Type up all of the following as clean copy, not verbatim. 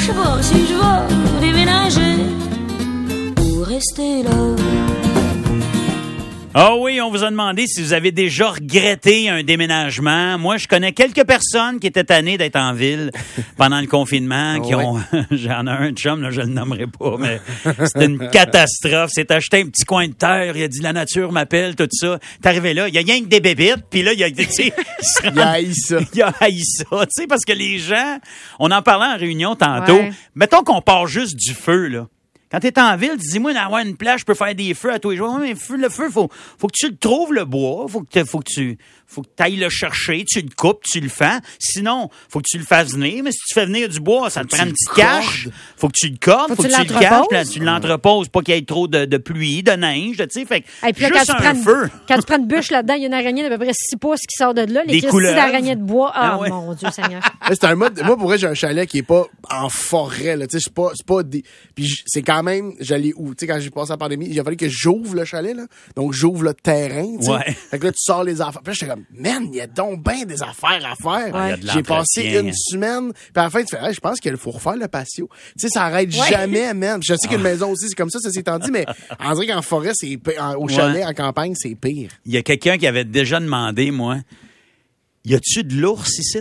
savoir si je vais déménager ou rester là. Ah oui, on vous a demandé si vous avez déjà regretté un déménagement. Moi, je connais quelques personnes qui étaient tannées d'être en ville pendant le confinement, qui ont... J'en ai un chum, là, je le nommerai pas, mais c'était une catastrophe. C'est acheté un petit coin de terre, il a dit « La nature m'appelle », tout ça. T'es arrivé là, il y a rien que des bébites, puis là, il a dit... Il a haï ça. Il a haï ça, tu sais, parce que les gens... On en parlait en réunion tantôt. Ouais. Mettons qu'on part juste du feu, là. Quand t'es en ville, dis-moi d'avoir une plage, je peux faire des feux à tous les jours. Mais le feu, faut que tu le trouves, le bois. Faut que tu ailles le chercher, tu le coupes, tu le fends. Sinon, faut que tu le fasses venir. Mais si tu fais venir du bois, ça te prend une petite cache. Faut que tu le cordes, faut que tu le caches, là, tu l'entreposes, pas qu'il y ait trop de pluie, de neige, tu sais. Fait que juste un feu. Quand tu prends une bûche là-dedans, il y a une araignée d'à peu près 6 pouces qui sort de là. Les cristaux d'araignée de bois. Ah, ouais. Mon Dieu Seigneur. C'est un mode. Moi, pour vrai, j'ai un chalet qui est pas en forêt, là. Tu sais, c'est pas des. Puis c'est quand même, j'allais où? Tu sais, quand j'ai passé la pandémie, il a fallu que j'ouvre le chalet, là. Donc, j'ouvre le terrain, tu sais. Ouais. Fait que là, tu sors les affaires. Puis là, j'étais comme, man, il y a donc bien des affaires à faire. Ouais. J'ai passé une semaine. Puis à la fin, tu fais, je pense qu'il faut refaire le patio. Tu sais, ça arrête jamais, man. Je sais qu'une maison aussi, c'est comme ça étant dit, mais on dirait qu'en forêt, c'est au chalet, en campagne, c'est pire. Il y a quelqu'un qui avait déjà demandé, moi, y a-tu de l'ours ici?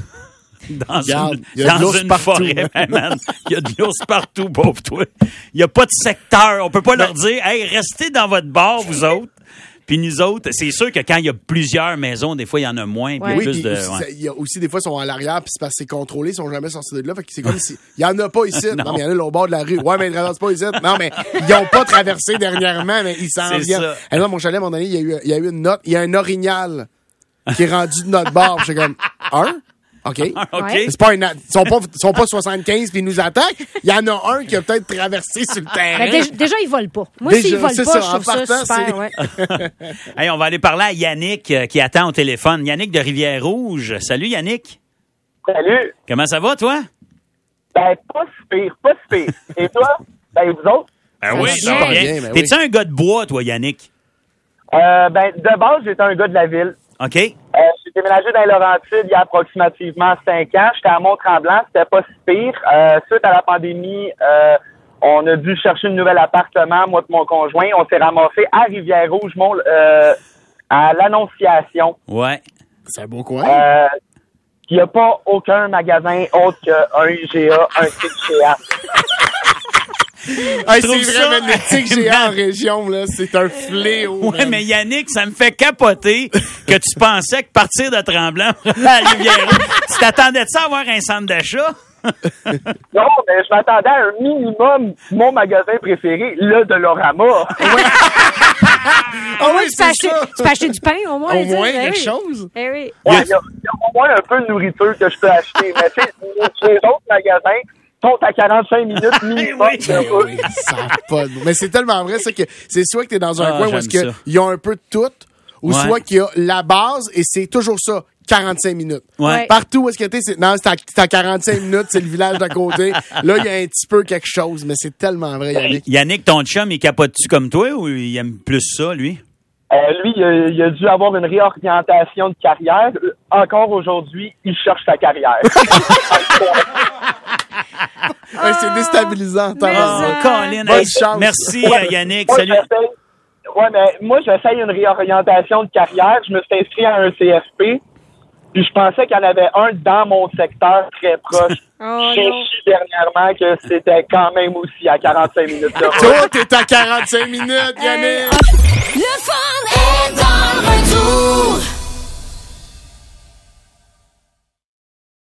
Dans une forêt, man. Il y a de l'ours partout, pauvre toi. Il n'y a pas de secteur. On peut pas leur dire, hey, restez dans votre bar, vous autres. Puis nous autres, c'est sûr que quand il y a plusieurs maisons, des fois, il y en a moins. Ouais. Oui, il y a aussi des fois, ils sont à l'arrière, puis c'est parce que c'est contrôlé, ils sont jamais sortis de là. Fait que c'est comme si. Il y en a pas ici. Non, mais il y en a là au bord de la rue. Ouais, mais ils traversent pas ici. Non, mais ils ont pas traversé dernièrement, mais ils s'en viennent. Et là, mon chalet, à mon ami, il y a eu une note. Il y a un orignal qui est rendu de notre bar. J'étais comme, OK. C'est pas ils sont pas 75 puis ils nous attaquent. Il y en a un qui a peut-être traversé sur le terrain. Ben déjà, ils volent pas. Moi, s'ils volent pas, je trouve ça super. Ouais. Hey, on va aller parler à Yannick qui attend au téléphone. Yannick de Rivière-Rouge. Salut, Yannick. Salut. Comment ça va, toi? Ben, pas si pire. Et toi? Ben, vous autres? Oui, ça va bien. T'es-tu un gars de bois, toi, Yannick? De base, j'étais un gars de la ville. OK. J'ai déménagé dans les Laurentides il y a approximativement 5 ans. J'étais à Mont-Tremblant, c'était pas si pire. Suite à la pandémie, on a dû chercher un nouvel appartement, moi et mon conjoint. On s'est ramassé à Rivière-Rouge, à l'Annonciation. Ouais. C'est un beau coin. Il n'y a pas aucun magasin autre qu'un IGA, un IGA. C'est vrai, même les TIC-GA en région, là, c'est un fléau. Ouais, mais Yannick, ça me fait capoter que tu pensais que partir de Tremblant à Rivière-Rouge, tu t'attendais de ça à avoir un centre d'achat? Non, mais je m'attendais à un minimum mon magasin préféré, le Dolorama. Au moins, tu peux acheter du pain, au moins. Au moins, quelque chose. Eh oui. Ouais, il y a au moins un peu de nourriture que je peux acheter. Mais tu sais, les autres magasins sont à 45 minutes minimum. Oui, ça a pas de... Mais c'est tellement vrai, ça, que c'est soit que t'es dans un coin où il y a un peu de tout, ou soit qu'il y a la base, et c'est toujours ça. 45 minutes. Ouais. Partout où est-ce que t'es, c'est à 45 minutes, c'est le village d'à côté. Là, il y a un petit peu quelque chose, mais c'est tellement vrai, Yannick. Yannick, ton chum, il capote-tu comme toi ou il aime plus ça, lui? Lui, il a dû avoir une réorientation de carrière. Encore aujourd'hui, il cherche sa carrière. C'est déstabilisant. Colin, bonne chance. Merci, Yannick. Salut. Mais moi, j'essaye une réorientation de carrière. Je me suis inscrit à un CFP. Puis je pensais qu'il y en avait un dans mon secteur très proche. J'ai su dernièrement que c'était quand même aussi à 45 minutes. Toi, t'es à 45 minutes, Yannick!